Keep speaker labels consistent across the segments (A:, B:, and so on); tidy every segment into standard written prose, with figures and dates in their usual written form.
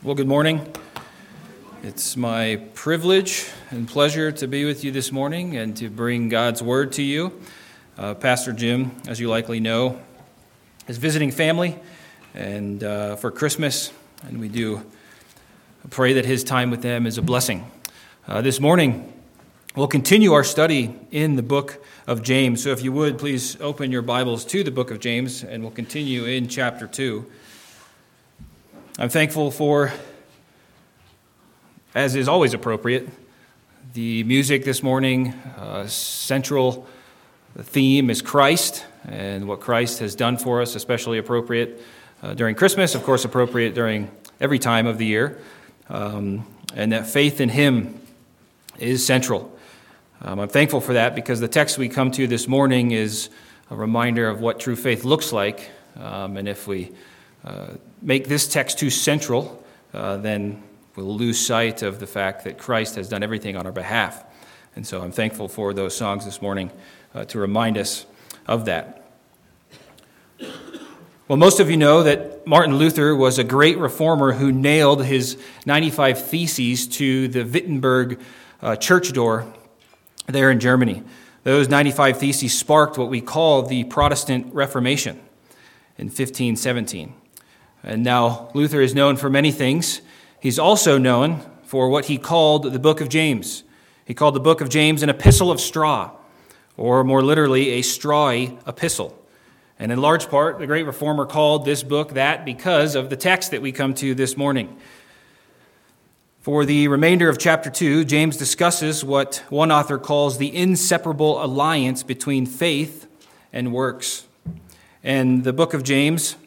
A: Well, good morning. It's my privilege and pleasure to be with you this morning and to bring God's Word to you. Pastor Jim, as you likely know, is visiting family and for Christmas, and we do pray that his time with them is a blessing. This morning, we'll continue our study in the book of James. So if you would, please open your Bibles to the book of James, and we'll continue in chapter 2. I'm thankful for, as is always appropriate, the music this morning. Central theme is Christ and what Christ has done for us, especially appropriate during Christmas, of course appropriate during every time of the year, and that faith in Him is central. I'm thankful for that because the text we come to this morning is a reminder of what true faith looks like, and if we make this text too central, then we'll lose sight of the fact that Christ has done everything on our behalf. And so I'm thankful for those songs this morning to remind us of that. Well, most of you know that Martin Luther was a great reformer who nailed his 95 Theses to the Wittenberg church door there in Germany. Those 95 Theses sparked what we call the Protestant Reformation in 1517. And now Luther is known for many things. He's also known for what he called the book of James. He called the book of James an epistle of straw, or more literally, a strawy epistle. And in large part, the great reformer called this book that because of the text that we come to this morning. For the remainder of chapter 2, James discusses what one author calls the inseparable alliance between faith and works. And the book of James,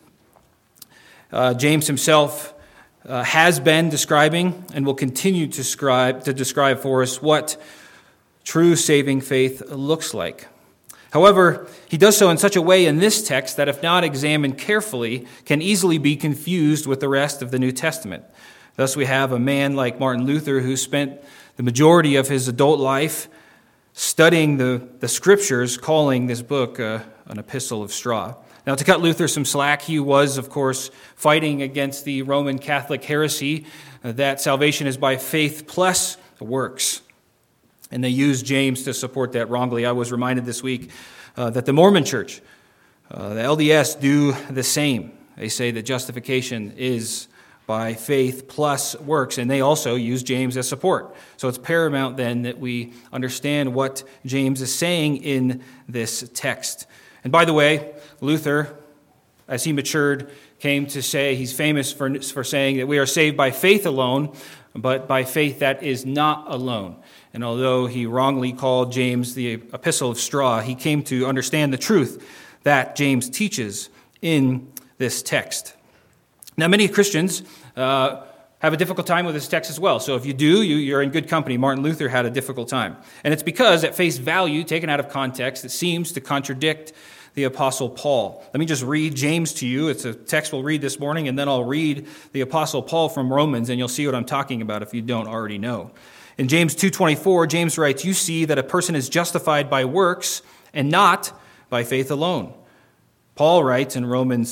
A: James himself has been describing and will continue to describe for us what true saving faith looks like. However, he does so in such a way in this text that if not examined carefully, can easily be confused with the rest of the New Testament. Thus we have a man like Martin Luther who spent the majority of his adult life studying the scriptures, calling this book an epistle of straw. Now, to cut Luther some slack, he was, of course, fighting against the Roman Catholic heresy that salvation is by faith plus works. And they used James to support that wrongly. I was reminded this week that the Mormon Church, the LDS, do the same. They say that justification is by faith plus works, and they also use James as support. So it's paramount then that we understand what James is saying in this text. And by the way, Luther, as he matured, came to say, he's famous for saying that we are saved by faith alone, but by faith that is not alone. And although he wrongly called James the epistle of straw, he came to understand the truth that James teaches in this text. Now, many Christians have a difficult time with this text as well. So if you do, you're in good company. Martin Luther had a difficult time. And it's because, at face value, taken out of context, it seems to contradict the Apostle Paul. Let me just read James to you. It's a text we'll read this morning, and then I'll read the Apostle Paul from Romans, and you'll see what I'm talking about if you don't already know. In James 2:24, James writes, "You see that a person is justified by works and not by faith alone." Paul writes in Romans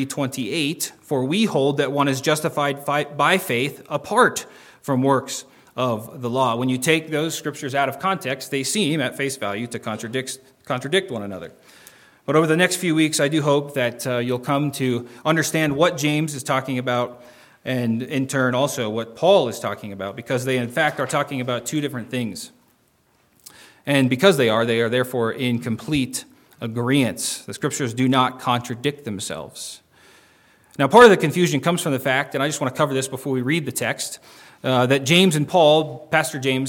A: 3:28, "For we hold that one is justified by faith apart from works of the law." When you take those scriptures out of context, they seem at face value to contradict one another. But over the next few weeks, I do hope that you'll come to understand what James is talking about, and in turn also what Paul is talking about, because they in fact are talking about two different things. And because they are therefore in complete agreement. The scriptures do not contradict themselves. Now, part of the confusion comes from the fact, and I just want to cover this before we read the text, that James and Paul, Pastor Jim,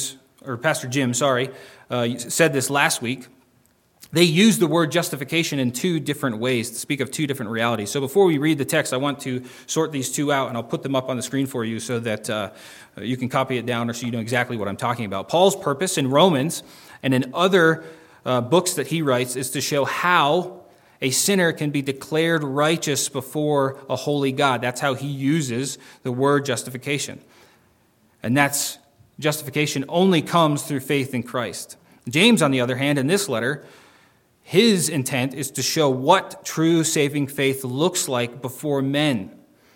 A: said this last week. They use the word justification in two different ways to speak of two different realities. So before we read the text, I want to sort these two out, and I'll put them up on the screen for you so that you can copy it down or so you know exactly what I'm talking about. Paul's purpose in Romans and in other books that he writes is to show how a sinner can be declared righteous before a holy God. That's how he uses the word justification. And that's justification only comes through faith in Christ. James, on the other hand, in this letter, his intent is to show what true saving faith looks like before men.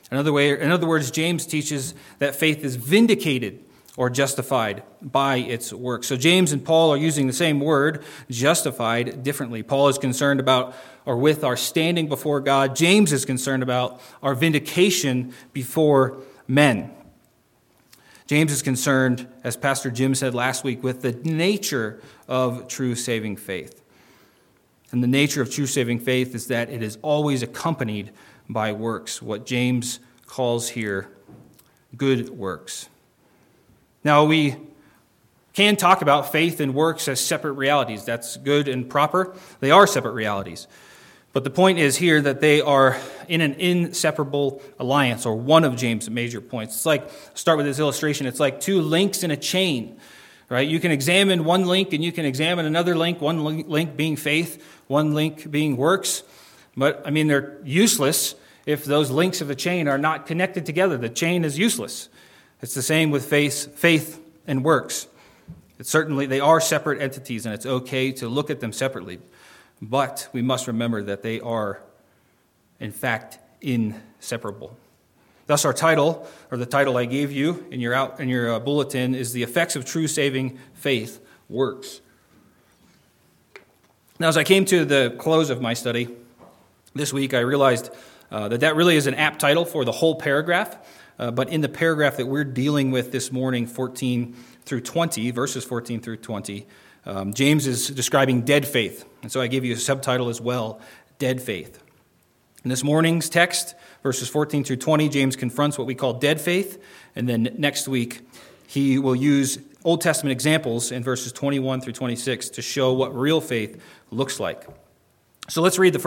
A: In other words, James teaches that faith is vindicated or justified by its works. So James and Paul are using the same word, justified, differently. Paul is concerned about or with our standing before God. James is concerned about our vindication before men. James is concerned, as Pastor Jim said last week, with the nature of true saving faith. And the nature of true saving faith is that it is always accompanied by works, what James calls here good works. Now, we can talk about faith and works as separate realities. That's good and proper. They are separate realities. But the point is here that they are in an inseparable alliance, or one of James' major points. It's like, start with this illustration, it's like two links in a chain, right? You can examine one link and you can examine another link, one link being faith, one link being works. But, they're useless if those links of the chain are not connected together. The chain is useless. It's the same with faith and works. They are separate entities, and it's okay to look at them separately. But we must remember that they are, in fact, inseparable. Thus, our title, or the title I gave you in your bulletin, is The Effects of True Saving Faith Works. Now, as I came to the close of my study this week, I realized that really is an apt title for the whole paragraph. But in the paragraph that we're dealing with this morning, 14 through 20, verses 14 through 20, James is describing dead faith. And so I gave you a subtitle as well, Dead Faith. In this morning's text, verses 14 through 20, James confronts what we call dead faith. And then next week, he will use Old Testament examples in verses 21 through 26 to show what real faith looks like. So let's read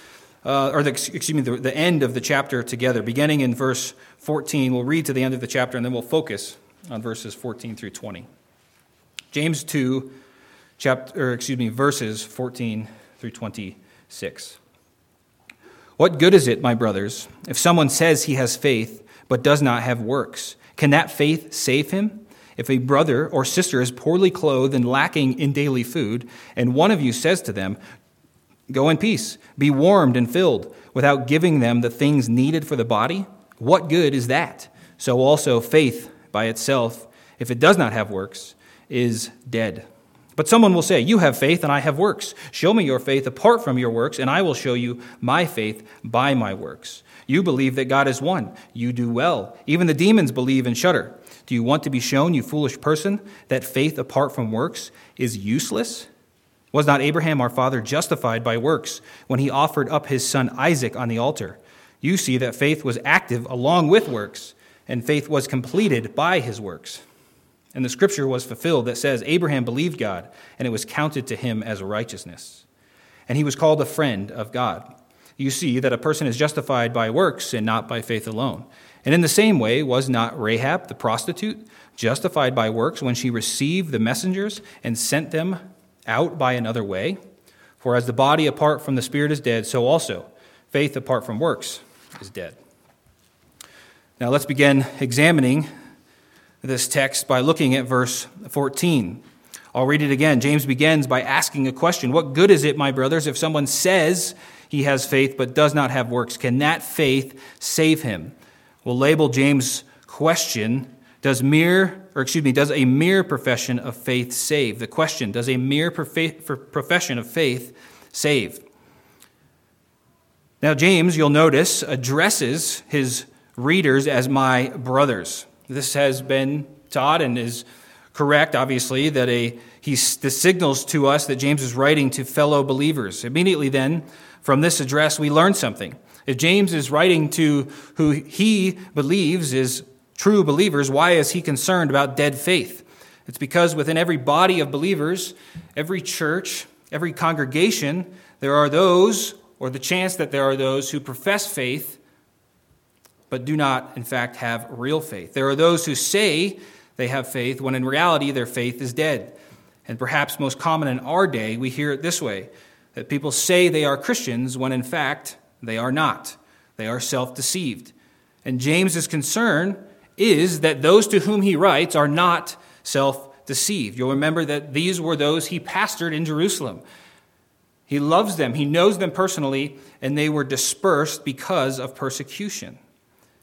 A: the end of the chapter together. Beginning in verse 14, we'll read to the end of the chapter, and then we'll focus on verses 14 through 20. James 2, verses 14 through 26. What good is it, my brothers, if someone says he has faith but does not have works? Can that faith save him? If a brother or sister is poorly clothed and lacking in daily food, and one of you says to them, "Go in peace, be warmed and filled," without giving them the things needed for the body, what good is that? So also faith by itself, if it does not have works, is dead. But someone will say, "You have faith and I have works. Show me your faith apart from your works, and I will show you my faith by my works. You believe that God is one. You do well. Even the demons believe and shudder. Do you want to be shown, you foolish person, that faith apart from works is useless? Was not Abraham our father justified by works when he offered up his son Isaac on the altar? You see that faith was active along with works, and faith was completed by his works. And the scripture was fulfilled that says, Abraham believed God, and it was counted to him as righteousness. And he was called a friend of God. You see that a person is justified by works and not by faith alone. And in the same way, was not Rahab the prostitute justified by works when she received the messengers and sent them out by another way? For as the body apart from the spirit is dead, so also faith apart from works is dead. Now let's begin examining this text by looking at verse 14. I'll read it again. James begins by asking a question. What good is it, my brothers, if someone says he has faith but does not have works? Can that faith save him? We'll label James' question, does a mere profession of faith save? The question, does a mere profession of faith save? Now James, you'll notice, addresses his readers as my brothers. This has been taught and is correct, obviously, that this signals to us that James is writing to fellow believers. Immediately then, from this address, we learn something. If James is writing to who he believes is true believers, why is he concerned about dead faith? It's because within every body of believers, every church, every congregation, there are those, or the chance that there are those who profess faith but do not, in fact, have real faith. There are those who say they have faith when in reality their faith is dead. And perhaps most common in our day, we hear it this way, that people say they are Christians when in fact they are not. They are self-deceived. And James's concern is that those to whom he writes are not self-deceived. You'll remember that these were those he pastored in Jerusalem. He loves them, he knows them personally, and they were dispersed because of persecution.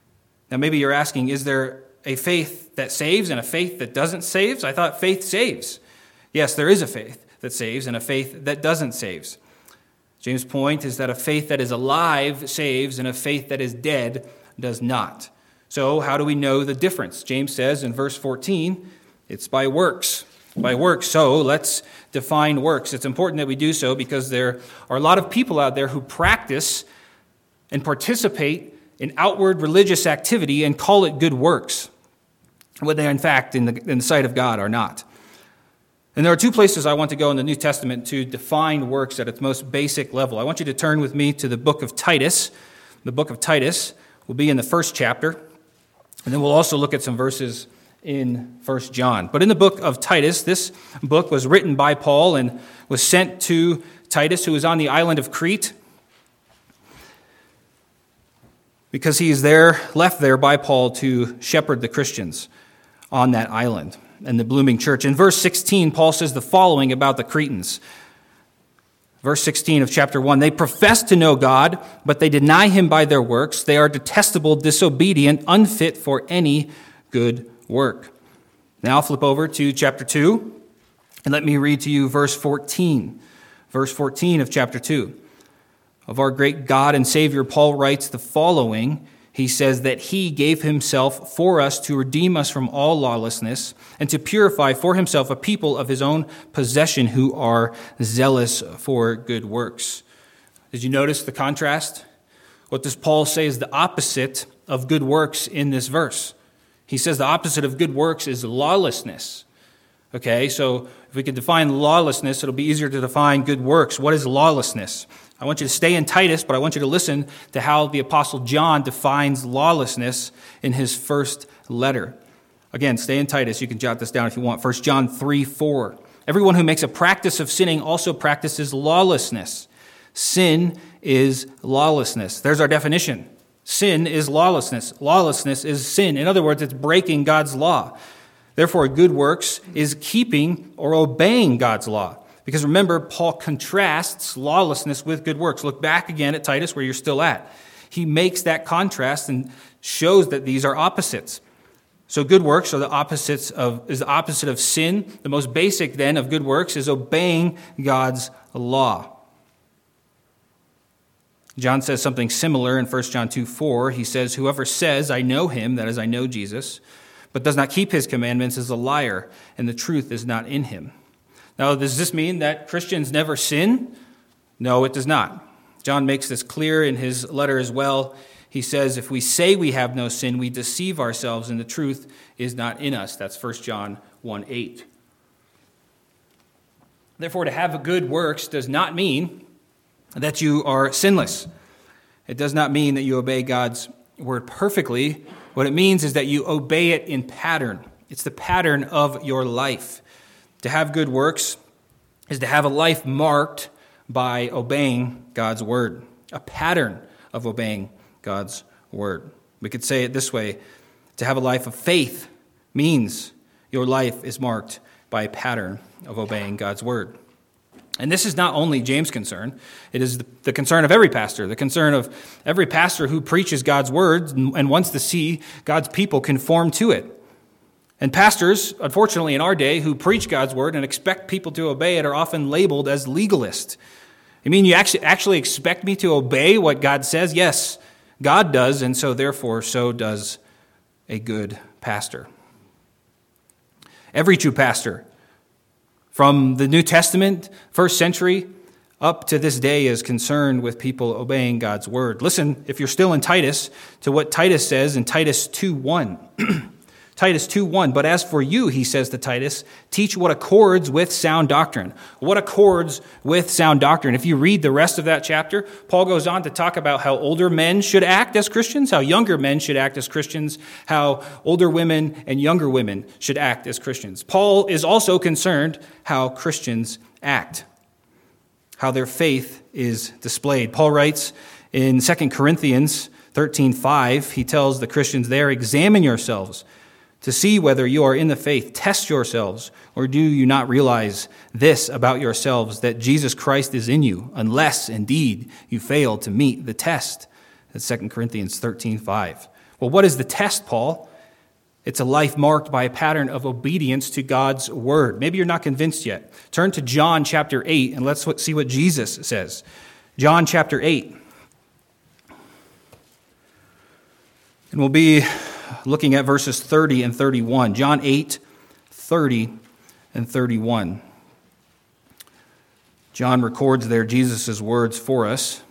A: Now maybe you're asking, is there a faith that saves and a faith that doesn't save? I thought faith saves. Yes, there is a faith that saves and a faith that doesn't save. James' point is that a faith that is alive saves and a faith that is dead does not. So how do we know the difference? James says in verse 14, it's by works. By works. So let's define works. It's important that we do so because there are a lot of people out there who practice and participate in outward religious activity and call it good works, when they in fact in the sight of God are not. And there are two places I want to go in the New Testament to define works at its most basic level. I want you to turn with me to the book of Titus. The book of Titus will be in the first chapter, and then we'll also look at some verses in 1 John. But in the book of Titus, this book was written by Paul and was sent to Titus, who was on the island of Crete, because he is left there by Paul to shepherd the Christians on that island and the blooming church. In verse 16, Paul says the following about the Cretans. Verse 16 of chapter 1, they profess to know God, but they deny him by their works. They are detestable, disobedient, unfit for any good work. Now I'll flip over to chapter 2, and let me read to you verse 14. Verse 14 of chapter 2. Of our great God and Savior, Paul writes the following. He says that he gave himself for us to redeem us from all lawlessness and to purify for himself a people of his own possession who are zealous for good works. Did you notice the contrast? What does Paul say is the opposite of good works in this verse? He says the opposite of good works is lawlessness. Okay, so if we could define lawlessness, it'll be easier to define good works. What is lawlessness? I want you to stay in Titus, but I want you to listen to how the Apostle John defines lawlessness in his first letter. Again, stay in Titus. You can jot this down if you want. 1 John 3:4. Everyone who makes a practice of sinning also practices lawlessness. Sin is lawlessness. There's our definition. Sin is lawlessness. Lawlessness is sin. In other words, it's breaking God's law. Therefore, good works is keeping or obeying God's law. Because remember, Paul contrasts lawlessness with good works. Look back again at Titus where you're still at. He makes that contrast and shows that these are opposites. So good works is the opposite of sin. The most basic then of good works is obeying God's law. John says something similar in 1 John 2:4. He says, whoever says, I know him, that is, I know Jesus, but does not keep his commandments is a liar, and the truth is not in him. Now, does this mean that Christians never sin? No, it does not. John makes this clear in his letter as well. He says, if we say we have no sin, we deceive ourselves, and the truth is not in us. That's 1 John 1:8. Therefore, to have good works does not mean that you are sinless. It does not mean that you obey God's word perfectly. What it means is that you obey it in pattern. It's the pattern of your life. To have good works is to have a life marked by obeying God's word, a pattern of obeying God's word. We could say it this way: to have a life of faith means your life is marked by a pattern of obeying God's word. And this is not only James' concern, it is the concern of every pastor, the concern of every pastor who preaches God's word and wants to see God's people conform to it. And pastors, unfortunately in our day, who preach God's word and expect people to obey it are often labeled as legalist. You mean you actually expect me to obey what God says? Yes, God does, and so therefore so does a good pastor. Every true pastor, from the New Testament, first century, up to this day, is concerned with people obeying God's word. Listen, if you're still in Titus, to what Titus says in Titus 2:1. Titus 2:1, but as for you, he says to Titus, teach what accords with sound doctrine. What accords with sound doctrine? If you read the rest of that chapter, Paul goes on to talk about how older men should act as Christians, how younger men should act as Christians, how older women and younger women should act as Christians. Paul is also concerned how Christians act, how their faith is displayed. Paul writes in 2 Corinthians 13:5, he tells the Christians there, examine yourselves to see whether you are in the faith. Test yourselves, or do you not realize this about yourselves, that Jesus Christ is in you, unless indeed you fail to meet the test? That's 2 Corinthians 13:5. Well, what is the test, Paul? It's a life marked by a pattern of obedience to God's word. Maybe you're not convinced yet. Turn to John chapter 8 and let's see what Jesus says. John chapter 8. And we'll be looking at verses 30 and 31. John 8, 30 and 31. John records there Jesus' words for us.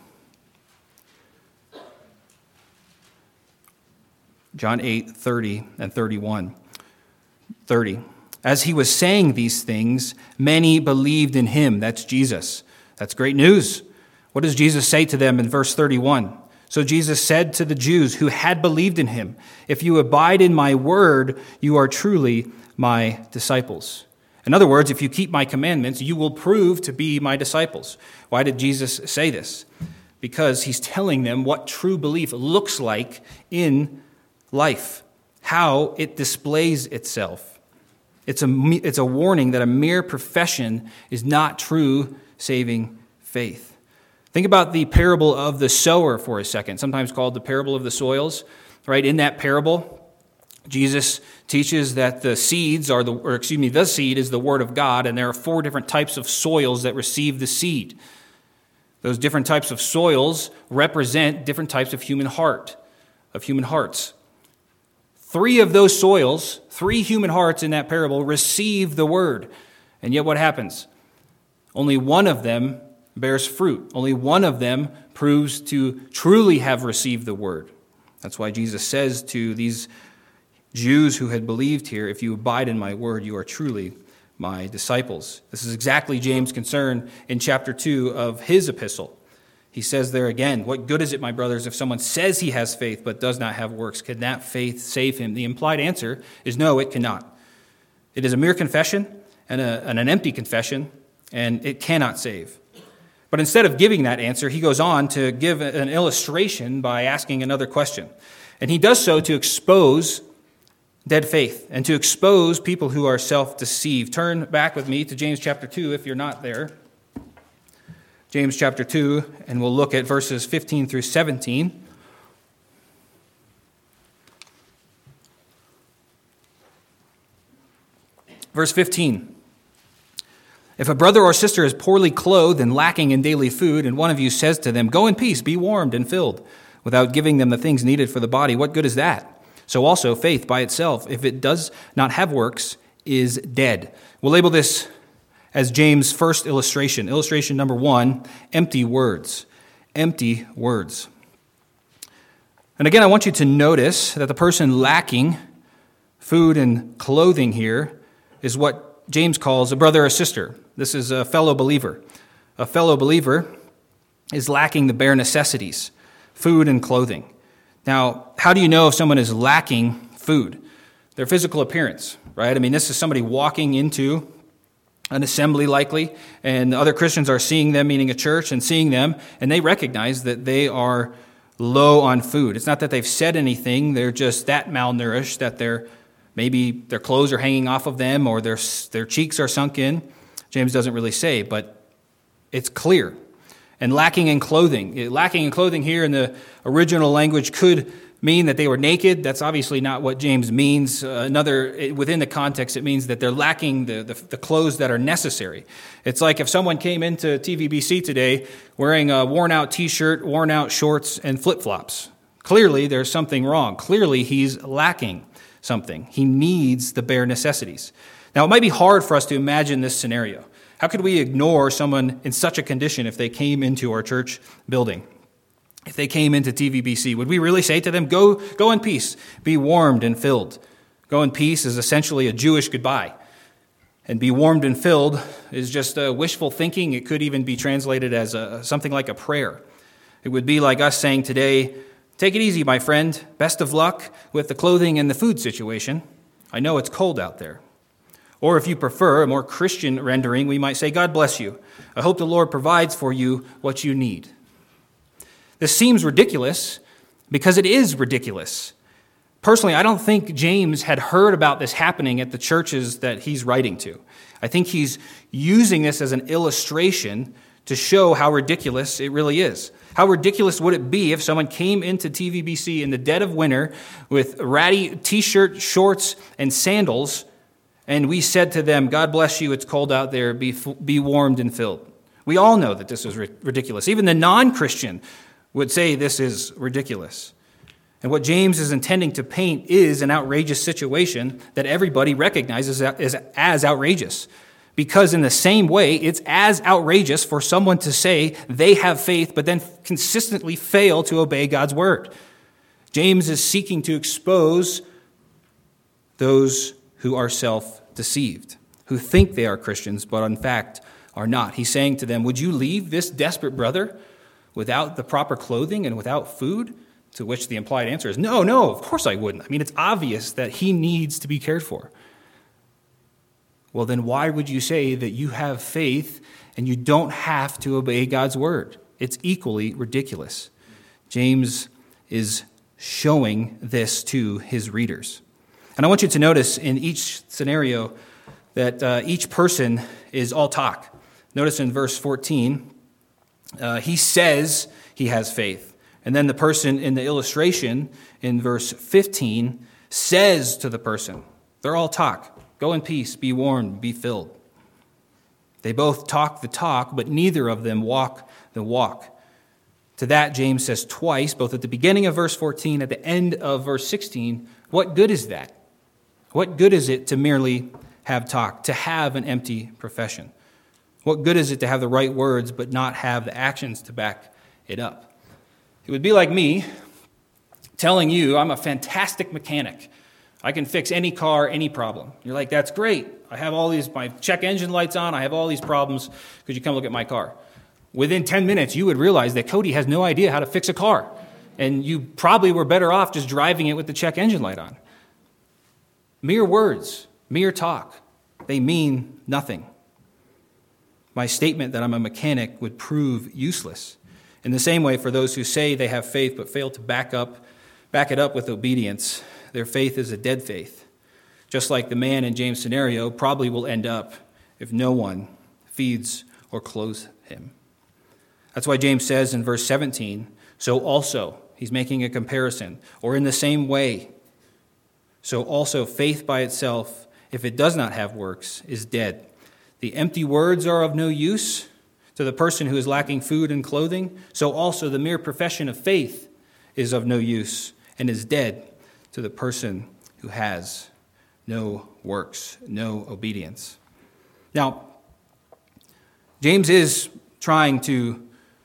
A: John 8, 30 and 31. 30. As he was saying these things, many believed in him. That's Jesus. That's great news. What does Jesus say to them in verse 31? So Jesus said to the Jews who had believed in him, "If you abide in my word, you are truly my disciples." In other words, if you keep my commandments, you will prove to be my disciples. Why did Jesus say this? Because he's telling them what true belief looks like in life, how it displays itself. It's a warning that a mere profession is not true saving faith. Think about the parable of the sower for a second, sometimes called the parable of the soils. Right? In that parable, Jesus teaches that the seed is the word of God, and there are 4 different types of soils that receive the seed. Those different types of soils represent different types of human hearts. 3 of those soils, 3 human hearts in that parable, receive the word. And yet what happens? Only one of them bears fruit. Only one of them proves to truly have received the word. That's why Jesus says to these Jews who had believed here, "If you abide in my word, you are truly my disciples." This is exactly James' concern in chapter 2 of his epistle. He says there again, "What good is it, my brothers, if someone says he has faith but does not have works? Can that faith save him?" The implied answer is no, it cannot. It is a mere confession and an empty confession, and it cannot save. But instead of giving that answer, he goes on to give an illustration by asking another question. And he does so to expose dead faith and to expose people who are self-deceived. Turn back with me to James chapter 2 if you're not there. James chapter 2, and we'll look at verses 15 through 17. Verse 15. "If a brother or sister is poorly clothed and lacking in daily food, and one of you says to them, 'Go in peace, be warmed and filled,' without giving them the things needed for the body, what good is that? So also faith by itself, if it does not have works, is dead." We'll label this as James' first illustration. Illustration number 1, empty words. Empty words. And again, I want you to notice that the person lacking food and clothing here is what James calls a brother or sister. This is a fellow believer. A fellow believer is lacking the bare necessities, food and clothing. Now, how do you know if someone is lacking food? Their physical appearance, right? I mean, this is somebody walking into an assembly likely, and other Christians are seeing them, meaning a church, and seeing them, and they recognize that they are low on food. It's not that they've said anything, they're just that malnourished that maybe their clothes are hanging off of them or their cheeks are sunk in. James doesn't really say, but it's clear. And lacking in clothing. Lacking in clothing here in the original language could mean that they were naked. That's obviously not what James means. Within the context, it means that they're lacking the clothes that are necessary. It's like if someone came into TVBC today wearing a worn-out T-shirt, worn-out shorts, and flip-flops. Clearly, there's something wrong. Clearly, he's lacking something. He needs the bare necessities. Now, it might be hard for us to imagine this scenario. How could we ignore someone in such a condition if they came into our church building? If they came into TVBC, would we really say to them, go in peace, be warmed and filled? Go in peace is essentially a Jewish goodbye. And be warmed and filled is just wishful thinking. It could even be translated as something like a prayer. It would be like us saying today, "Take it easy, my friend. Best of luck with the clothing and the food situation. I know it's cold out there." Or if you prefer a more Christian rendering, we might say, "God bless you. I hope the Lord provides for you what you need." This seems ridiculous because it is ridiculous. Personally, I don't think James had heard about this happening at the churches that he's writing to. I think he's using this as an illustration to show how ridiculous it really is. How ridiculous would it be if someone came into TVBC in the dead of winter with ratty t-shirt, shorts, and sandals, and we said to them, God bless you, it's cold out there, be warmed and filled. We all know that this is ridiculous. Even the non-Christian would say this is ridiculous. And what James is intending to paint is an outrageous situation that everybody recognizes as outrageous. Because in the same way, it's as outrageous for someone to say they have faith, but then consistently fail to obey God's word. James is seeking to expose those who are self-deceived, who think they are Christians, but in fact are not. He's saying to them, would you leave this desperate brother without the proper clothing and without food? To which the implied answer is, no, of course I wouldn't. I mean, it's obvious that he needs to be cared for. Well, then why would you say that you have faith and you don't have to obey God's word? It's equally ridiculous. James is showing this to his readers. And I want you to notice in each scenario that each person is all talk. Notice in verse 14, he says he has faith. And then the person in the illustration in verse 15 says to the person, they're all talk. Go in peace, be warmed, be filled. They both talk the talk, but neither of them walk the walk. To that, James says twice, both at the beginning of verse 14, at the end of verse 16, what good is that? What good is it to merely have talk, to have an empty profession? What good is it to have the right words, but not have the actions to back it up? It would be like me telling you I'm a fantastic mechanic. I can fix any car, any problem. You're like, that's great. I have all these, my check engine lights on. I have all these problems. Could you come look at my car? Within 10 minutes, you would realize that Cody has no idea how to fix a car. And you probably were better off just driving it with the check engine light on. Mere words, mere talk, they mean nothing. My statement that I'm a mechanic would prove useless. In the same way, for those who say they have faith but fail to back it up with obedience, their faith is a dead faith. Just like the man in James' scenario probably will end up if no one feeds or clothes him. That's why James says in verse 17, so also, he's making a comparison, or in the same way, so also faith by itself, if it does not have works, is dead. The empty words are of no use to the person who is lacking food and clothing, so also the mere profession of faith is of no use and is dead to the person who has no works, no obedience. Now, James is trying to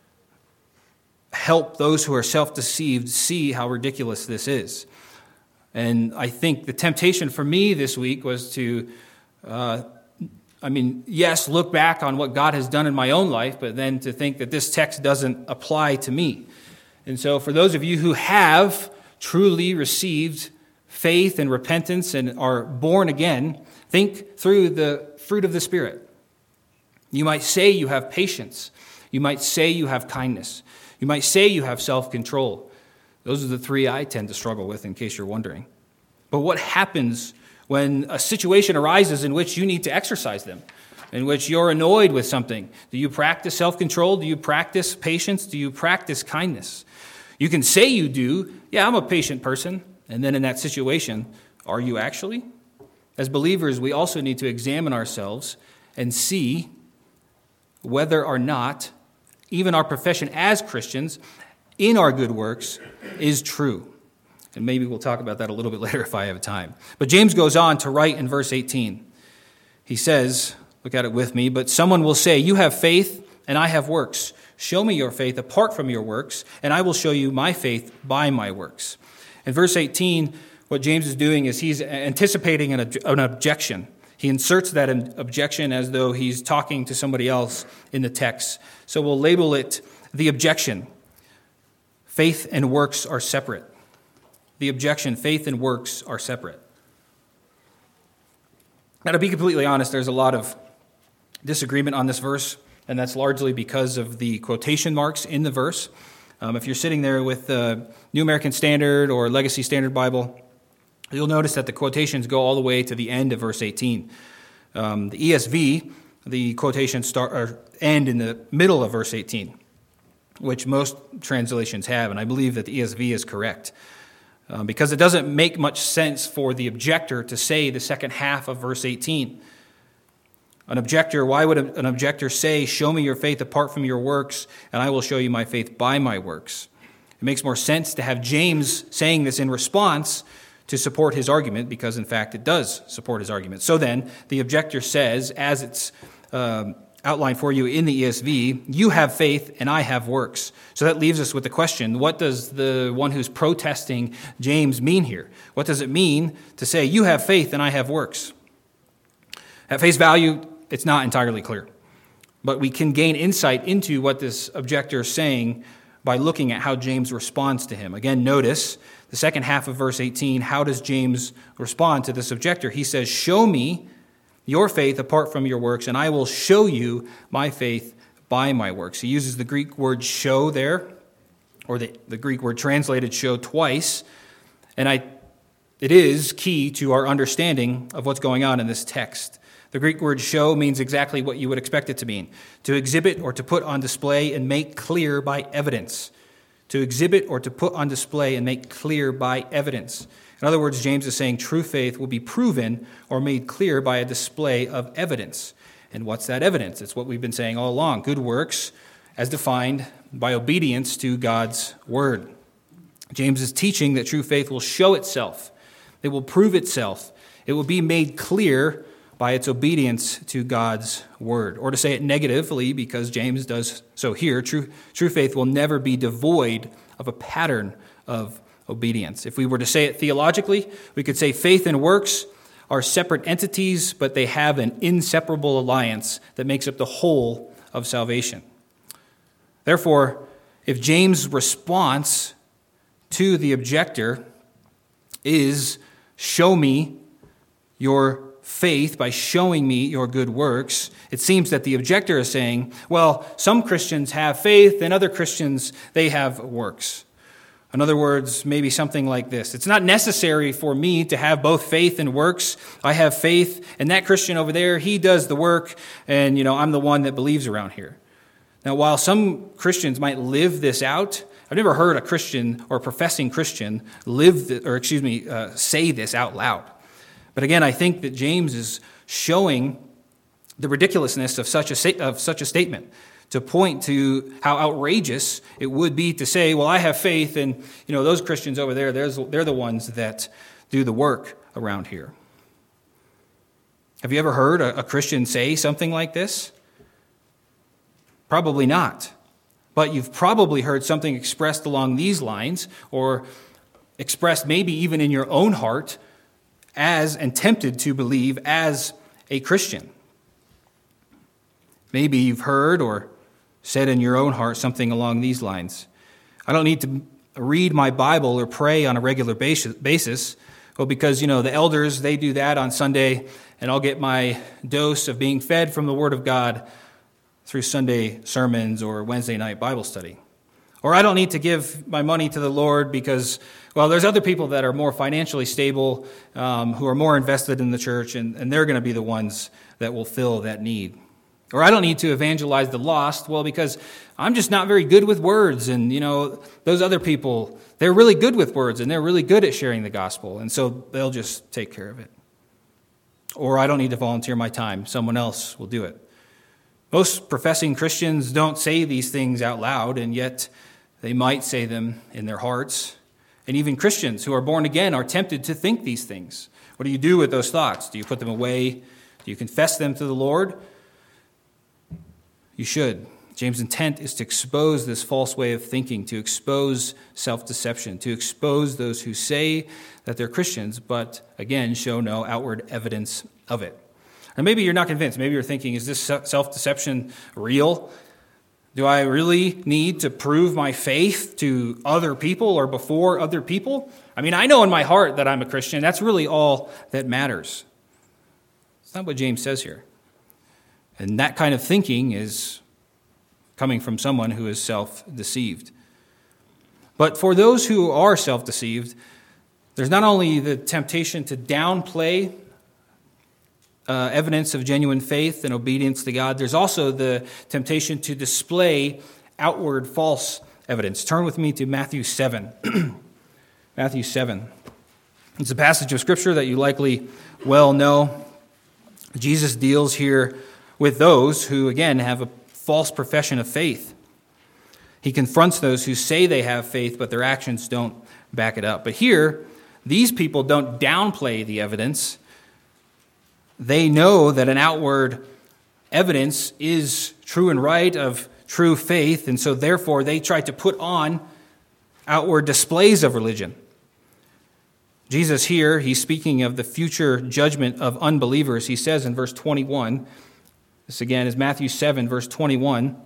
A: help those who are self-deceived see how ridiculous this is. And I think the temptation for me this week was to yes, look back on what God has done in my own life, but then to think that this text doesn't apply to me. And so for those of you who have truly received faith and repentance and are born again, think through the fruit of the Spirit. You might say you have patience. You might say you have kindness. You might say you have self-control. Those are the three I tend to struggle with, in case you're wondering. But what happens when a situation arises in which you need to exercise them, in which you're annoyed with something? Do you practice self-control? Do you practice patience? Do you practice kindness? You can say you do. Yeah, I'm a patient person. And then in that situation, are you actually? As believers, we also need to examine ourselves and see whether or not even our profession as Christians in our good works is true. And maybe we'll talk about that a little bit later if I have time. But James goes on to write in verse 18. He says, look at it with me, but someone will say, you have faith and I have works. Show me your faith apart from your works, and I will show you my faith by my works. In verse 18, what James is doing is he's anticipating an objection. He inserts that objection as though he's talking to somebody else in the text. So we'll label it the objection. Faith and works are separate. The objection, faith and works are separate. Now, to be completely honest, there's a lot of disagreement on this verse, and that's largely because of the quotation marks in the verse. If you're sitting there with the New American Standard or Legacy Standard Bible, you'll notice that the quotations go all the way to the end of verse 18. The ESV the quotations end in the middle of verse 18, which most translations have, and I believe that the ESV is correct. Because it doesn't make much sense for the objector to say the second half of verse 18. Why would an objector say, "Show me your faith apart from your works, and I will show you my faith by my works"? It makes more sense to have James saying this in response to support his argument, because in fact it does support his argument. So then, the objector says, as it's outlined for you in the ESV, "You have faith and I have works." So that leaves us with the question, what does the one who's protesting James mean here? What does it mean to say, "You have faith and I have works"? At face value, it's not entirely clear. But we can gain insight into what this objector is saying by looking at how James responds to him. Again, notice the second half of verse 18. How does James respond to this objector? He says, "Show me your faith apart from your works, and I will show you my faith by my works." He uses the Greek word "show" there, or the Greek word translated "show" twice, and it is key to our understanding of what's going on in this text. The Greek word "show" means exactly what you would expect it to mean: to exhibit or to put on display and make clear by evidence. To exhibit or to put on display and make clear by evidence. In other words, James is saying true faith will be proven or made clear by a display of evidence. And what's that evidence? It's what we've been saying all along. Good works as defined by obedience to God's word. James is teaching that true faith will show itself. It will prove itself. It will be made clear by its obedience to God's word. Or to say it negatively, because James does so here, true faith will never be devoid of a pattern of obedience. If we were to say it theologically, we could say faith and works are separate entities, but they have an inseparable alliance that makes up the whole of salvation. Therefore, if James' response to the objector is, "Show me your faith by showing me your good works," it seems that the objector is saying, well, some Christians have faith and other Christians, they have works. In other words, maybe something like this: "It's not necessary for me to have both faith and works. I have faith, and that Christian over there, he does the work, and I'm the one that believes around here." Now, while some Christians might live this out, I've never heard a Christian or a professing Christian say this out loud. But again, I think that James is showing the ridiculousness of such a statement, to point to how outrageous it would be to say, "Well, I have faith, and those Christians over there, they're the ones that do the work around here." Have you ever heard a Christian say something like this? Probably not. But you've probably heard something expressed along these lines, or expressed maybe even in your own heart, and tempted to believe as a Christian. Maybe you've heard or said in your own heart something along these lines: "I don't need to read my Bible or pray on a regular basis. Well, because, the elders, they do that on Sunday, and I'll get my dose of being fed from the Word of God through Sunday sermons or Wednesday night Bible study." Or, "I don't need to give my money to the Lord because, there's other people that are more financially stable, who are more invested in the church, and they're going to be the ones that will fill that need." Or, "I don't need to evangelize the lost, because I'm just not very good with words, and, those other people, they're really good with words, and they're really good at sharing the gospel, and so they'll just take care of it." Or, "I don't need to volunteer my time. Someone else will do it." Most professing Christians don't say these things out loud, and yet they might say them in their hearts. And even Christians who are born again are tempted to think these things. What do you do with those thoughts? Do you put them away? Do you confess them to the Lord? You should. James' intent is to expose this false way of thinking, to expose self-deception, to expose those who say that they're Christians, but again, show no outward evidence of it. And maybe you're not convinced. Maybe you're thinking, is this self-deception real? Do I really need to prove my faith to other people or before other people? I know in my heart that I'm a Christian. That's really all that matters. It's not what James says here. And that kind of thinking is coming from someone who is self-deceived. But for those who are self-deceived, there's not only the temptation to downplay evidence of genuine faith and obedience to God, there's also the temptation to display outward false evidence. Turn with me to Matthew 7. Matthew 7. It's a passage of Scripture that you likely well know. Jesus deals here with those who, again, have a false profession of faith. He confronts those who say they have faith, but their actions don't back it up. But here, these people don't downplay the evidence. They know that an outward evidence is true and right of true faith, and so therefore they try to put on outward displays of religion. Jesus here, he's speaking of the future judgment of unbelievers. He says in verse 21, this again is Matthew 7, verse 21,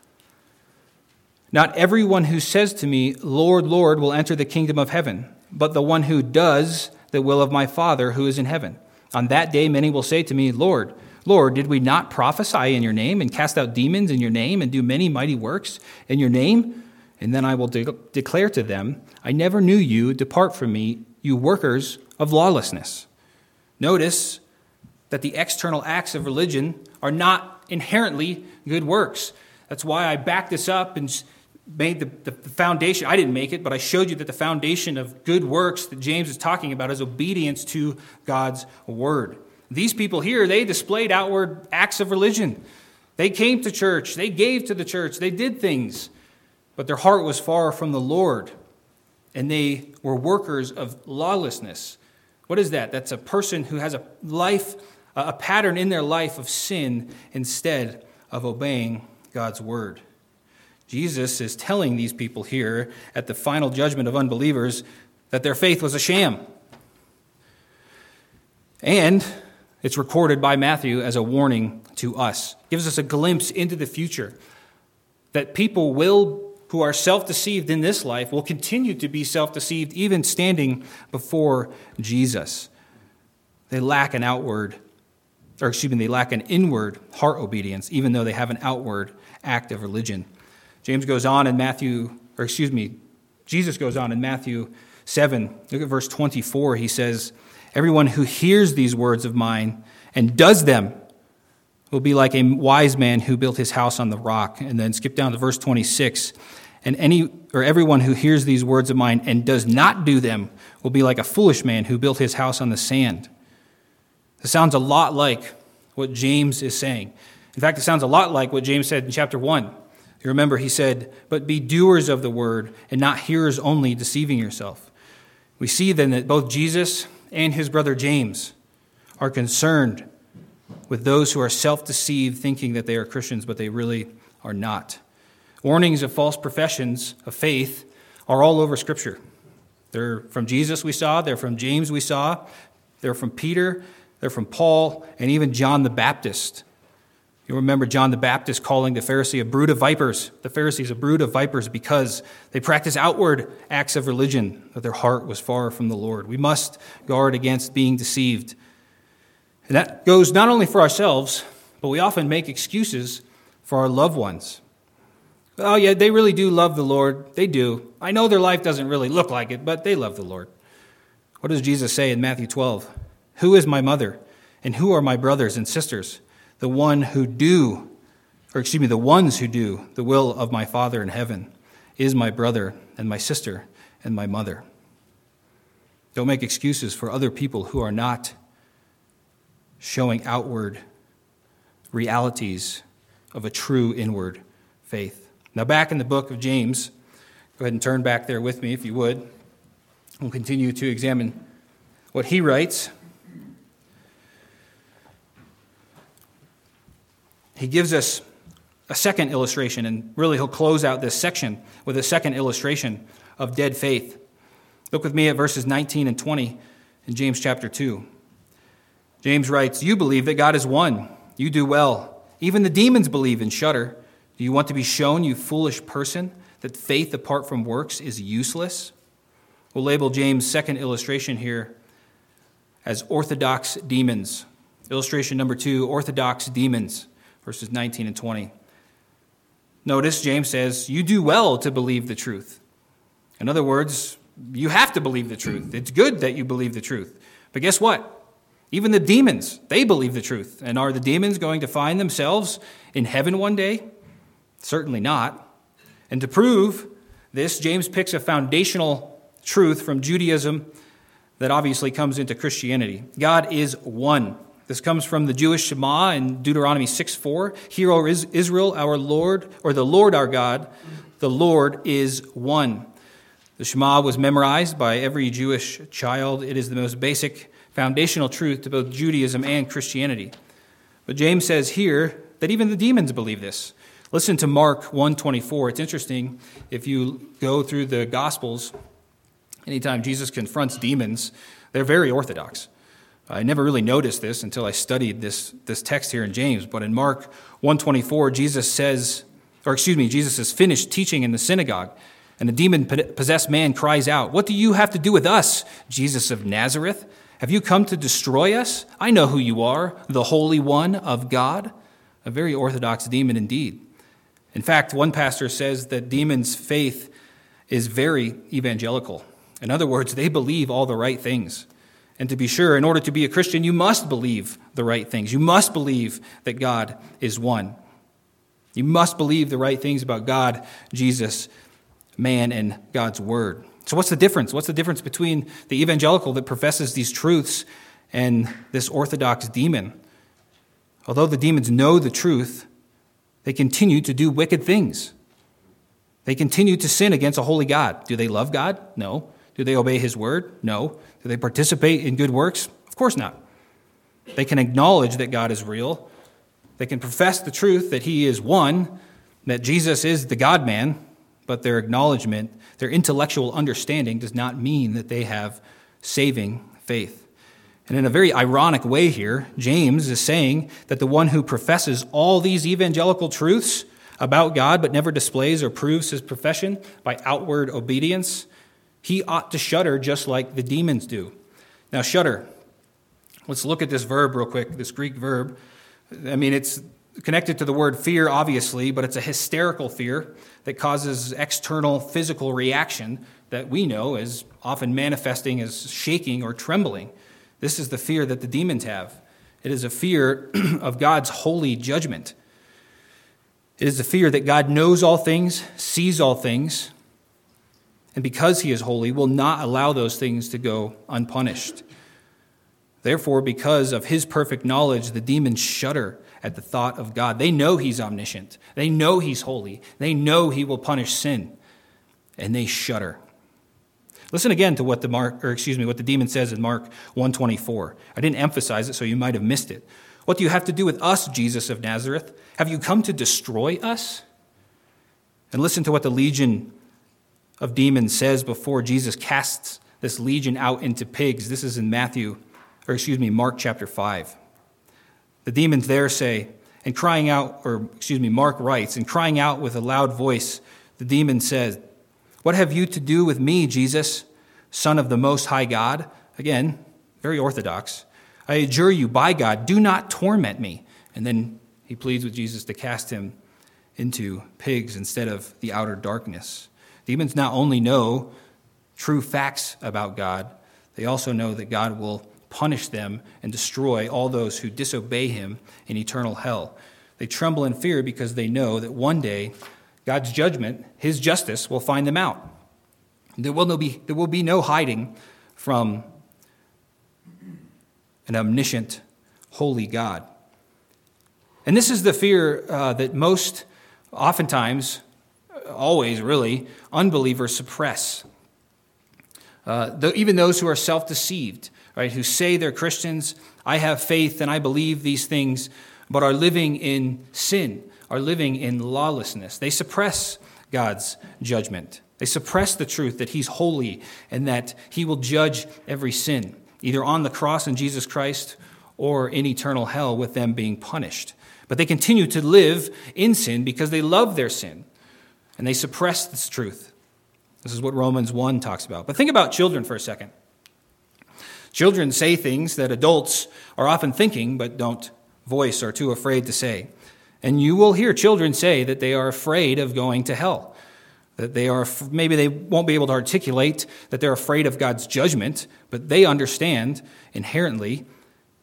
A: "Not everyone who says to me, 'Lord, Lord,' will enter the kingdom of heaven, but the one who does the will of my Father who is in heaven. On that day many will say to me, 'Lord, Lord, did we not prophesy in your name and cast out demons in your name and do many mighty works in your name?' And then I will declare to them, 'I never knew you. Depart from me, you workers of lawlessness.'" Notice that the external acts of religion are not inherently good works. That's why I backed this up and made the foundation. I didn't make it, but I showed you that the foundation of good works that James is talking about is obedience to God's word. These people here, they displayed outward acts of religion. They came to church. They gave to the church. They did things. But their heart was far from the Lord. And they were workers of lawlessness. What is that? That's a person who has a pattern in their life of sin instead of obeying God's word. Jesus is telling these people here at the final judgment of unbelievers that their faith was a sham. And it's recorded by Matthew as a warning to us. It gives us a glimpse into the future that people who are self-deceived in this life will continue to be self-deceived even standing before Jesus. They lack an inward heart obedience, even though they have an outward act of religion. Jesus goes on in Matthew 7. Look at verse 24. He says, "Everyone who hears these words of mine and does them will be like a wise man who built his house on the rock." And then skip down to verse 26. Everyone who hears these words of mine and does not do them will be like a foolish man who built his house on the sand. It sounds a lot like what James is saying. In fact, it sounds a lot like what James said in chapter 1. You remember he said, "But be doers of the word and not hearers only, deceiving yourself." We see then that both Jesus and his brother James are concerned with those who are self-deceived, thinking that they are Christians, but they really are not. Warnings of false professions of faith are all over Scripture. They're from Jesus we saw, they're from James we saw, they're from Peter, they're from Paul, and even John the Baptist. You remember John the Baptist calling the Pharisees a brood of vipers because they practice outward acts of religion, but their heart was far from the Lord. We must guard against being deceived. And that goes not only for ourselves, but we often make excuses for our loved ones. Oh yeah, they really do love the Lord. They do. I know their life doesn't really look like it, but they love the Lord. What does Jesus say in Matthew 12? "Who is my mother, and who are my brothers and sisters? The ones who do the will of my Father in heaven is my brother and my sister and my mother." Don't make excuses for other people who are not showing outward realities of a true inward faith. Now back in the book of James, go ahead and turn back there with me if you would. We'll continue to examine what he writes. He gives us a second illustration, and really he'll close out this section with a second illustration of dead faith. Look with me at verses 19 and 20 in James chapter 2. James writes, "You believe that God is one. You do well. Even the demons believe and shudder. Do you want to be shown, you foolish person, that faith apart from works is useless?" We'll label James' second illustration here as orthodox demons. Illustration number 2, orthodox demons. Verses 19 and 20. Notice James says, you do well to believe the truth. In other words, you have to believe the truth. It's good that you believe the truth. But guess what? Even the demons, they believe the truth. And are the demons going to find themselves in heaven one day? Certainly not. And to prove this, James picks a foundational truth from Judaism that obviously comes into Christianity. God is one. This comes from the Jewish Shema in Deuteronomy 6:4. Hear, O Israel, our Lord, or the Lord our God, the Lord is one. The Shema was memorized by every Jewish child. It is the most basic foundational truth to both Judaism and Christianity. But James says here that even the demons believe this. Listen to Mark 1:24. It's interesting, if you go through the Gospels, anytime Jesus confronts demons, they're very orthodox. I never really noticed this until I studied this text here in James. But in Mark 1:24, Jesus is finished teaching in the synagogue, and a demon-possessed man cries out, "What do you have to do with us, Jesus of Nazareth? Have you come to destroy us? I know who you are, the Holy One of God." A very orthodox demon indeed. In fact, one pastor says that demons' faith is very evangelical. In other words, they believe all the right things. And to be sure, in order to be a Christian, you must believe the right things. You must believe that God is one. You must believe the right things about God, Jesus, man, and God's word. So what's the difference? What's the difference between the evangelical that professes these truths and this orthodox demon? Although the demons know the truth, they continue to do wicked things. They continue to sin against a holy God. Do they love God? No. Do they obey his word? No. Do they participate in good works? Of course not. They can acknowledge that God is real. They can profess the truth that he is one, that Jesus is the God-man, but their acknowledgement, their intellectual understanding does not mean that they have saving faith. And in a very ironic way here, James is saying that the one who professes all these evangelical truths about God but never displays or proves his profession by outward obedience, he ought to shudder just like the demons do. Now, shudder. Let's look at this verb real quick, this Greek verb. I mean, it's connected to the word fear, obviously, but it's a hysterical fear that causes external physical reaction that we know is often manifesting as shaking or trembling. This is the fear that the demons have. It is a fear of God's holy judgment. It is the fear that God knows all things, sees all things, and because he is holy, will not allow those things to go unpunished. Therefore, because of his perfect knowledge, the demons shudder at the thought of God. They know he's omniscient. They know he's holy. They know he will punish sin, and they shudder. Listen again to what the demon says in Mark 1:24. I didn't emphasize it, so you might have missed it. What do you have to do with us, Jesus of Nazareth? Have you come to destroy us? And listen to what the legion of demons says before Jesus casts this legion out into pigs. This is in Mark chapter 5. The demons there say, Mark writes, and crying out with a loud voice, the demon says, "What have you to do with me, Jesus, Son of the Most High God?" Again, very orthodox. "I adjure you, by God, do not torment me." And then he pleads with Jesus to cast him into pigs instead of the outer darkness. Demons not only know true facts about God, they also know that God will punish them and destroy all those who disobey him in eternal hell. They tremble in fear because they know that one day God's judgment, his justice, will find them out. There will be no hiding from an omniscient, holy God. And this is the fear that most, oftentimes, always really, unbelievers suppress. Even those who are self-deceived, right, who say they're Christians, I have faith and I believe these things, but are living in sin, are living in lawlessness. They suppress God's judgment. They suppress the truth that he's holy and that he will judge every sin, either on the cross in Jesus Christ or in eternal hell with them being punished. But they continue to live in sin because they love their sin, and they suppress this truth. This is what Romans 1 talks about. But think about children for a second. Children say things that adults are often thinking but don't voice or are too afraid to say. And you will hear children say that they are afraid of going to hell, that maybe they won't be able to articulate that they're afraid of God's judgment, but they understand inherently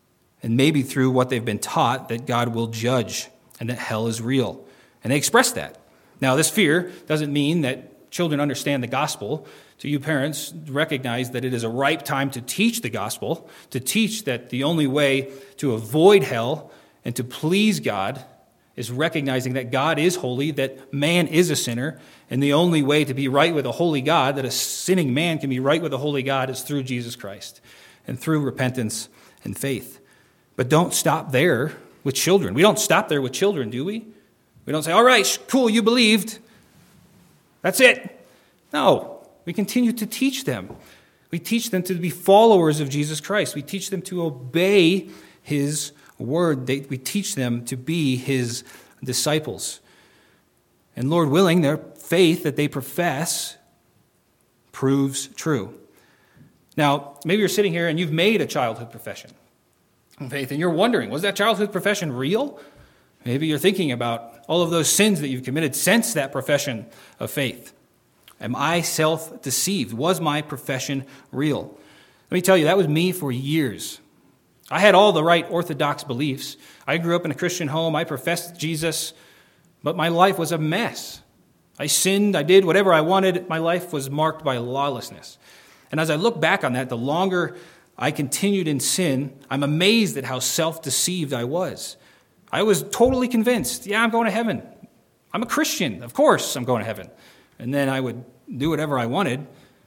A: and maybe through what they've been taught that God will judge and that hell is real. And they express that. Now, this fear doesn't mean that children understand the gospel. To you parents, recognize that it is a ripe time to teach the gospel, to teach that the only way to avoid hell and to please God is recognizing that God is holy, that man is a sinner, and the only way to be right with a holy God, that a sinning man can be right with a holy God, is through Jesus Christ and through repentance and faith. But don't stop there with children. We don't stop there with children, do we? We don't say, all right, cool, you believed. That's it. No, we continue to teach them. We teach them to be followers of Jesus Christ. We teach them to obey his word. We teach them to be his disciples. And Lord willing, their faith that they profess proves true. Now, maybe you're sitting here and you've made a childhood profession of faith, and you're wondering, was that childhood profession real? Maybe you're thinking about all of those sins that you've committed since that profession of faith. Am I self-deceived? Was my profession real? Let me tell you, that was me for years. I had all the right orthodox beliefs. I grew up in a Christian home. I professed Jesus, but my life was a mess. I sinned. I did whatever I wanted. My life was marked by lawlessness. And as I look back on that, the longer I continued in sin, I'm amazed at how self-deceived I was. I was totally convinced, I'm going to heaven. I'm a Christian. Of course I'm going to heaven. And then I would do whatever I wanted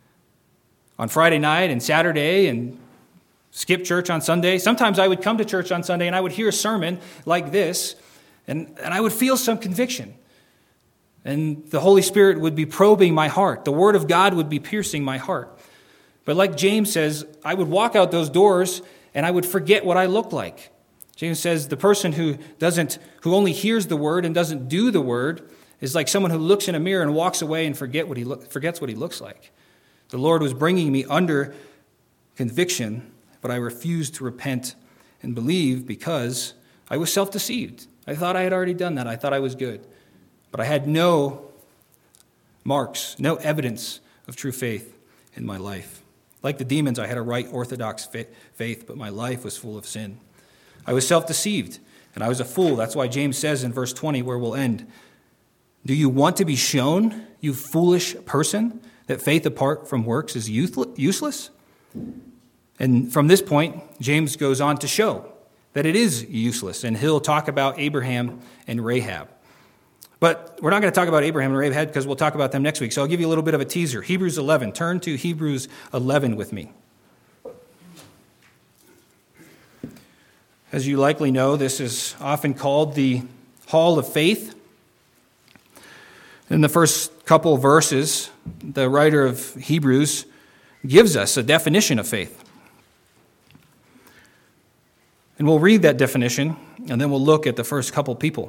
A: on Friday night and Saturday and skip church on Sunday. Sometimes I would come to church on Sunday and I would hear a sermon like this, and I would feel some conviction. And the Holy Spirit would be probing my heart. The Word of God would be piercing my heart. But like James says, I would walk out those doors and I would forget what I looked like. James says the person who only hears the word and doesn't do the word is like someone who looks in a mirror and walks away and forgets what he looks like. The Lord was bringing me under conviction, but I refused to repent and believe because I was self-deceived. I thought I had already done that. I thought I was good. But I had no marks, no evidence of true faith in my life. Like the demons, I had a right orthodox faith, but my life was full of sin. I was self-deceived, and I was a fool. That's why James says in verse 20, where we'll end, do you want to be shown, you foolish person, that faith apart from works is useless? And from this point, James goes on to show that it is useless, and he'll talk about Abraham and Rahab. But we're not going to talk about Abraham and Rahab because we'll talk about them next week. So I'll give you a little bit of a teaser. Hebrews 11. Turn to Hebrews 11 with me. As you likely know, this is often called the Hall of Faith. In the first couple verses, the writer of Hebrews gives us a definition of faith. And we'll read that definition, and then we'll look at the first couple people.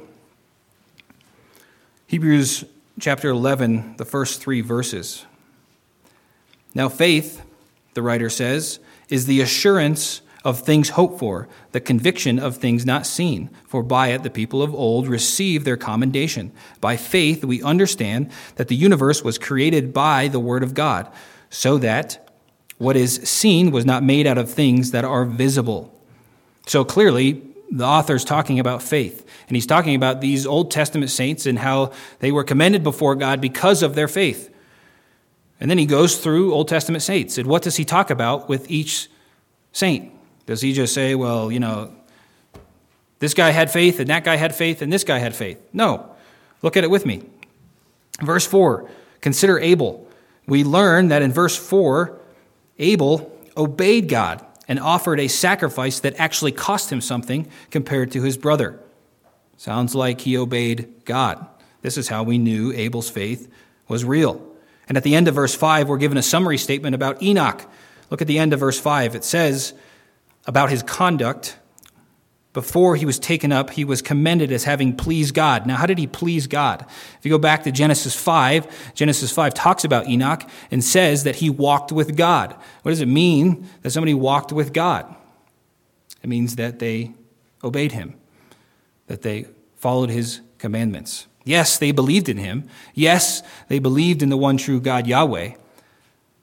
A: Hebrews chapter 11, the first 3 verses. Now faith, the writer says, is the assurance of things hoped for, the conviction of things not seen. For by it the people of old received their commendation. By faith we understand that the universe was created by the word of God, so that what is seen was not made out of things that are visible. So clearly, the author's talking about faith, and he's talking about these Old Testament saints and how they were commended before God because of their faith. And then he goes through Old Testament saints, and what does he talk about with each saint? Does he just say, well, this guy had faith, and that guy had faith, and this guy had faith? No. Look at it with me. Verse 4, consider Abel. We learn that in verse 4, Abel obeyed God and offered a sacrifice that actually cost him something compared to his brother. Sounds like he obeyed God. This is how we knew Abel's faith was real. And at the end of verse 5, we're given a summary statement about Enoch. Look at the end of verse 5. It says about his conduct, before he was taken up, he was commended as having pleased God. Now, how did he please God? If you go back to Genesis 5 talks about Enoch and says that he walked with God. What does it mean that somebody walked with God? It means that they obeyed him, that they followed his commandments. Yes, they believed in him. Yes, they believed in the one true God, Yahweh.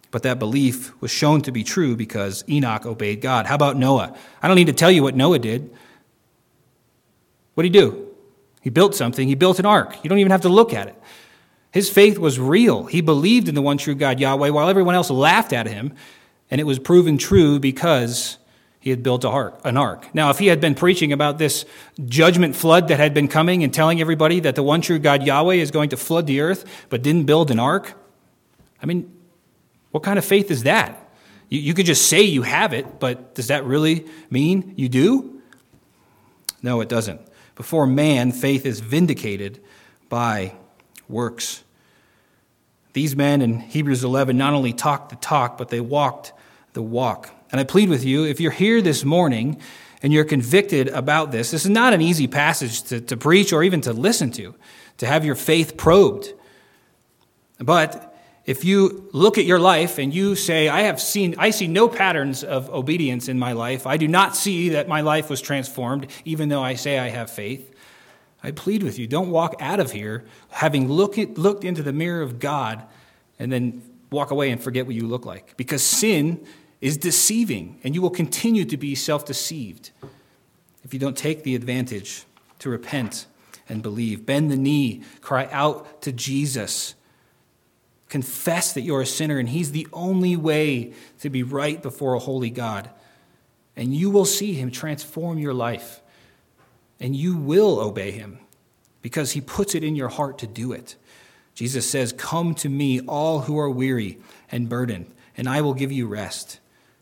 A: But that belief was shown to be true because Enoch obeyed God. How about Noah? I don't need to tell you what Noah did. What did he do? He built something. He built an ark. You don't even have to look at it. His faith was real. He believed in the one true God, Yahweh, while everyone else laughed at him. And it was proven true because he had built an ark. Now, if he had been preaching about this judgment flood that had been coming and telling everybody that the one true God, Yahweh, is going to flood the earth, but didn't build an ark, I mean, what kind of faith is that? You could just say you have it, but does that really mean you do? No, it doesn't. Before man, faith is vindicated by works. These men in Hebrews 11 not only talked the talk, but they walked the walk. And I plead with you, if you're here this morning and you're convicted about this is not an easy passage to preach or even to listen to have your faith probed. But if you look at your life and you say, I see no patterns of obedience in my life, I do not see that my life was transformed, even though I say I have faith, I plead with you, don't walk out of here having looked into the mirror of God and then walk away and forget what you look like. Because sin is deceiving, and you will continue to be self-deceived if you don't take the advantage to repent and believe. Bend the knee, cry out to Jesus. Confess that you're a sinner, and he's the only way to be right before a holy God. And you will see him transform your life. And you will obey him because he puts it in your heart to do it. Jesus says, "Come to me, all who are weary and burdened, and I will give you rest."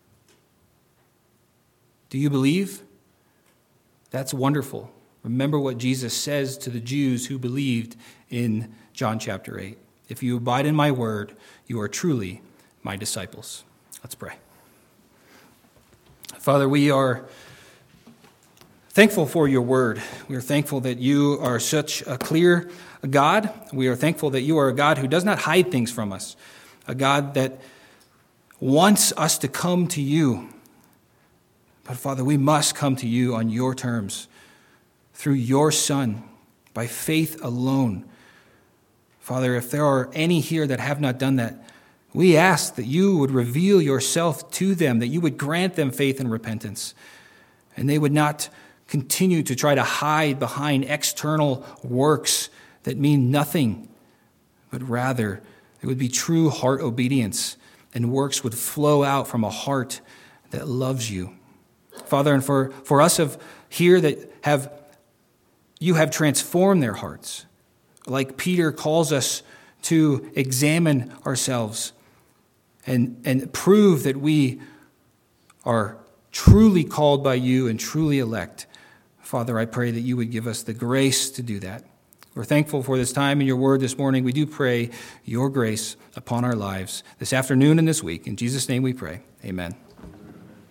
A: Do you believe? That's wonderful. Remember what Jesus says to the Jews who believed in John chapter 8. If you abide in my word, you are truly my disciples. Let's pray. Father, we are thankful for your word. We are thankful that you are such a clear God. We are thankful that you are a God who does not hide things from us, a God that wants us to come to you. But Father, we must come to you on your terms, through your Son, by faith alone. Father, if there are any here that have not done that, we ask that you would reveal yourself to them, that you would grant them faith and repentance, and they would not continue to try to hide behind external works that mean nothing, but rather there would be true heart obedience, and works would flow out from a heart that loves you. Father, and for us here that you have transformed their hearts, like Peter calls us to examine ourselves and prove that we are truly called by you and truly elect. Father, I pray that you would give us the grace to do that. We're thankful for this time in your word this morning. We do pray your grace upon our lives this afternoon and this week. In Jesus' name we pray. Amen.